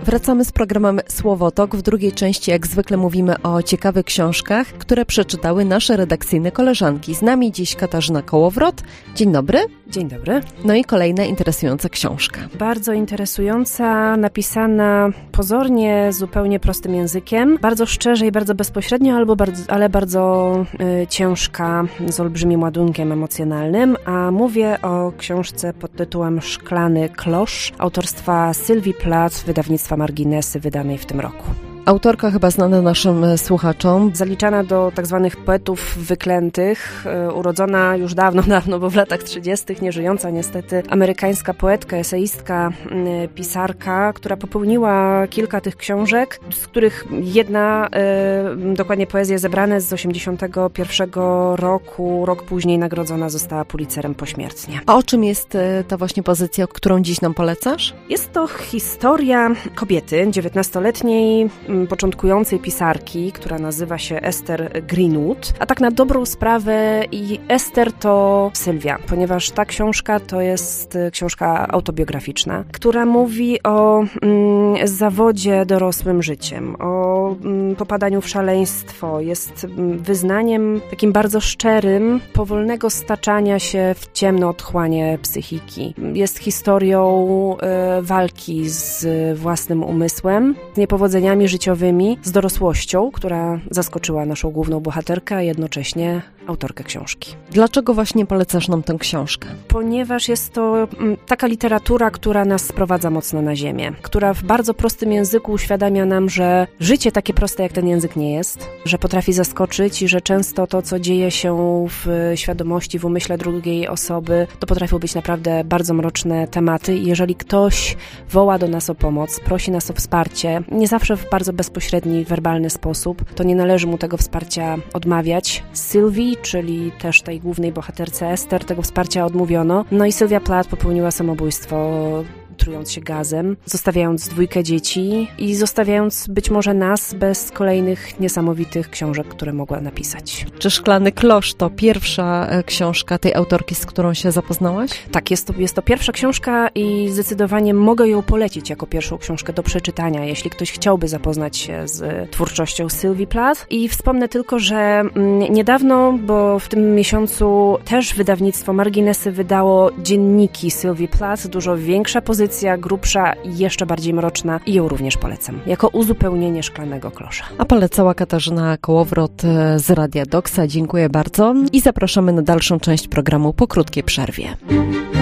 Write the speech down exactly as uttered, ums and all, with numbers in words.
Wracamy z programem Słowotok. W drugiej części jak zwykle mówimy o ciekawych książkach, które przeczytały nasze redakcyjne koleżanki. Z nami dziś Katarzyna Kołowrot. Dzień dobry. Dzień dobry. No i kolejna interesująca książka. Bardzo interesująca, napisana pozornie zupełnie prostym językiem. Bardzo szczerze i bardzo bezpośrednio, albo bardzo, ale bardzo y, ciężka, z olbrzymim ładunkiem emocjonalnym. A mówię o książce pod tytułem Szklany klosz autorstwa Sylwii Plath, wydawnictwa Marginesy, wydanej w tym roku. Autorka chyba znana naszym słuchaczom. Zaliczana do tak zwanych poetów wyklętych, urodzona już dawno, dawno, bo w latach trzydziestych, nieżyjąca niestety, amerykańska poetka, eseistka, pisarka, która popełniła kilka tych książek, z których jedna, dokładnie poezje zebrane z osiemdziesiątego pierwszego roku, rok później nagrodzona została Pulitzerem pośmiertnie. A o czym jest ta właśnie pozycja, którą dziś nam polecasz? Jest to historia kobiety, dziewiętnastoletniej, początkującej pisarki, która nazywa się Esther Greenwood, a tak na dobrą sprawę i Esther to Sylwia, ponieważ ta książka to jest książka autobiograficzna, która mówi o mm, zawodzie dorosłym życiem, o mm, popadaniu w szaleństwo, jest wyznaniem takim bardzo szczerym, powolnego staczania się w ciemne otchłanie psychiki. Jest historią y, walki z własnym umysłem, z niepowodzeniami życiowymi, z dorosłością, która zaskoczyła naszą główną bohaterkę, a jednocześnie autorkę książki. Dlaczego właśnie polecasz nam tę książkę? Ponieważ jest to m, taka literatura, która nas sprowadza mocno na ziemię, która w bardzo prostym języku uświadamia nam, że życie takie proste jak ten język nie jest, że potrafi zaskoczyć i że często to, co dzieje się w świadomości, w umyśle drugiej osoby, to potrafią być naprawdę bardzo mroczne tematy i jeżeli ktoś woła do nas o pomoc, prosi nas o wsparcie, nie zawsze w bardzo bezpośredni, werbalny sposób, to nie należy mu tego wsparcia odmawiać. Sylwii, czyli też tej głównej bohaterce Esther, tego wsparcia odmówiono. No i Sylwia Plath popełniła samobójstwo, trując się gazem, zostawiając dwójkę dzieci i zostawiając być może nas bez kolejnych niesamowitych książek, które mogła napisać. Czy Szklany klosz to pierwsza książka tej autorki, z którą się zapoznałaś? Tak, jest to, jest to pierwsza książka i zdecydowanie mogę ją polecić jako pierwszą książkę do przeczytania, jeśli ktoś chciałby zapoznać się z twórczością Sylwii Plath. I wspomnę tylko, że niedawno, bo w tym miesiącu też wydawnictwo Marginesy wydało dzienniki Sylwii Plath, dużo większa pozycja, grubsza i jeszcze bardziej mroczna i ją również polecam, jako uzupełnienie Szklanego klosza. A polecała Katarzyna Kołowrot z Radia Doksa. Dziękuję bardzo i zapraszamy na dalszą część programu po krótkiej przerwie.